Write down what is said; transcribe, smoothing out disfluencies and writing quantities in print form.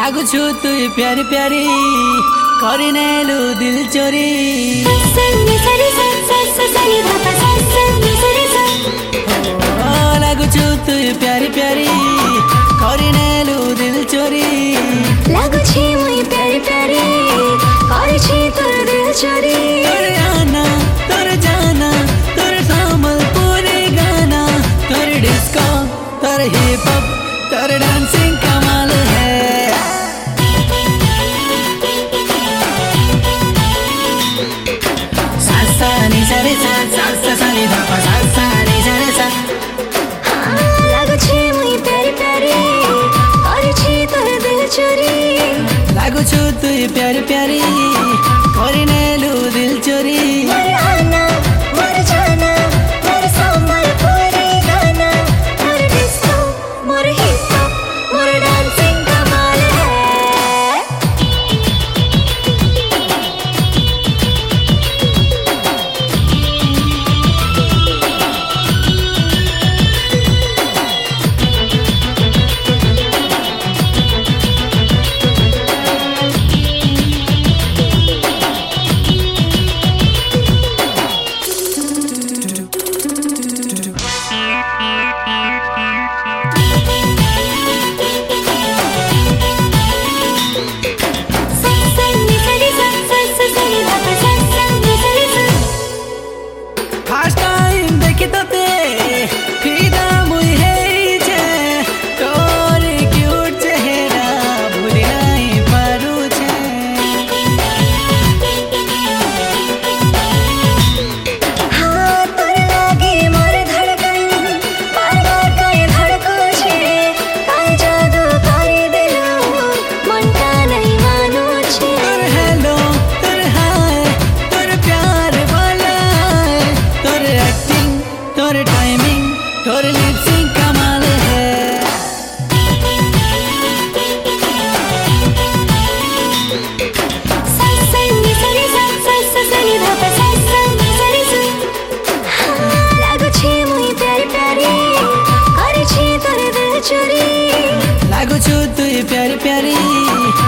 लागु छु तु प्यारी प्यारी करिनेलु दिल चोरी लागु छु तु प्यारी प्यारी करिनेलु दिल चोरी लागु छि मुई प्यारी प्यारी करि छि तोर दिल चोरी तोर आना तोर जाना तोर सम्बलपुरी गाना तोर डिस्को तोर हिप हॉप तोर डांसिंग कमाल है सा नि सा रे सा सा सा नि धा पा सा नि सा रे सा लागु छि मुई प्यारी प्यारी करि छि तोर दिल चोरी लागु छु तु प्यारी प्यारी करिनेलु दिल चोरी मोर आना मोर जाना मोर सम्बलपुरी गाना more disco more hip hop more dancing कमाल है फर्स्ट टाइम देखि तते फिदा मुई हेइ छे तोर क्यूट चेहरा भुलि नाइ पारु छे हाँ तोर लागे मोर धड़कन बार बार काहे धड़को छे काहे जादू करे दिलो मनका नहीं मानो छे तोर हेलो तोर हाय तोर प्यार वाला तोर एक्टिंग तोर टाइमिंग तोर लिप सिंक कमाल है सनी सनी सनी धा पा सनी सनी सा लागु छे मुई प्यारी प्यारी करि छि तोर दिल चोरी लागु छु तु प्यारी प्यारी